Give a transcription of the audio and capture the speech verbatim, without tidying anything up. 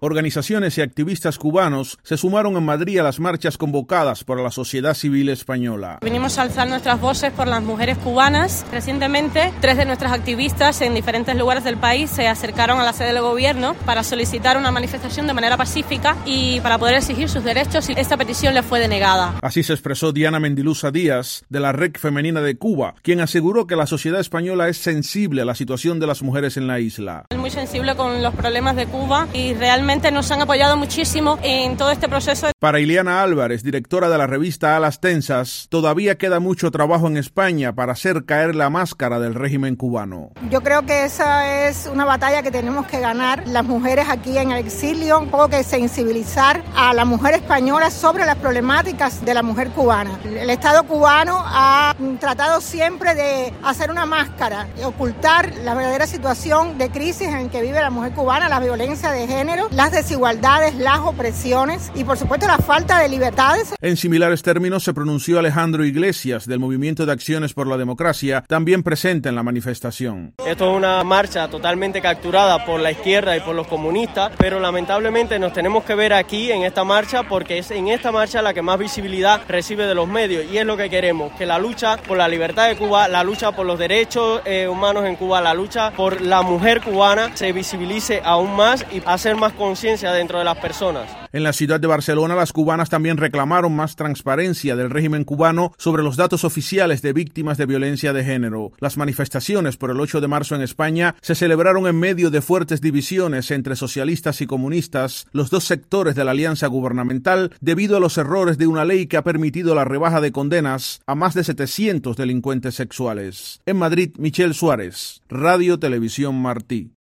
Organizaciones y activistas cubanos se sumaron en Madrid a las marchas convocadas por la sociedad civil española. Venimos a alzar nuestras voces por las mujeres cubanas. Recientemente, tres de nuestras activistas en diferentes lugares del país se acercaron a la sede del gobierno para solicitar una manifestación de manera pacífica y para poder exigir sus derechos, y esta petición les fue denegada. Así se expresó Diana Mendiluza Díaz, de la Red Femenina de Cuba, quien aseguró que la sociedad española es sensible a la situación de las mujeres en la isla. Es muy sensible con los problemas de Cuba y realmente nos han apoyado muchísimo en todo este proceso. Para Ileana Álvarez, directora de la revista Alas Tensas, todavía queda mucho trabajo en España para hacer caer la máscara del régimen cubano. Yo creo que esa es una batalla que tenemos que ganar las mujeres aquí en el exilio, un poco que sensibilizar a la mujer española sobre las problemáticas de la mujer cubana. El Estado cubano ha tratado siempre de hacer una máscara, de ocultar la verdadera situación de crisis en que vive la mujer cubana, la violencia de género, las desigualdades, las opresiones y por supuesto la falta de libertades. En similares términos se pronunció Alejandro Iglesias, del Movimiento de Acciones por la Democracia, también presente en la manifestación. Esto es una marcha totalmente capturada por la izquierda y por los comunistas, pero lamentablemente nos tenemos que ver aquí en esta marcha porque es en esta marcha la que más visibilidad recibe de los medios, y es lo que queremos, que la lucha por la libertad de Cuba, la lucha por los derechos eh, humanos en Cuba, la lucha por la mujer cubana se visibilice aún más y hacer más conciencia dentro de las personas. En la ciudad de Barcelona, las cubanas también reclamaron más transparencia del régimen cubano sobre los datos oficiales de víctimas de violencia de género. Las manifestaciones por el ocho de marzo en España se celebraron en medio de fuertes divisiones entre socialistas y comunistas, los dos sectores de la alianza gubernamental, debido a los errores de una ley que ha permitido la rebaja de condenas a más de setecientos delincuentes sexuales. En Madrid, Michelle Suárez, Radio Televisión Martí.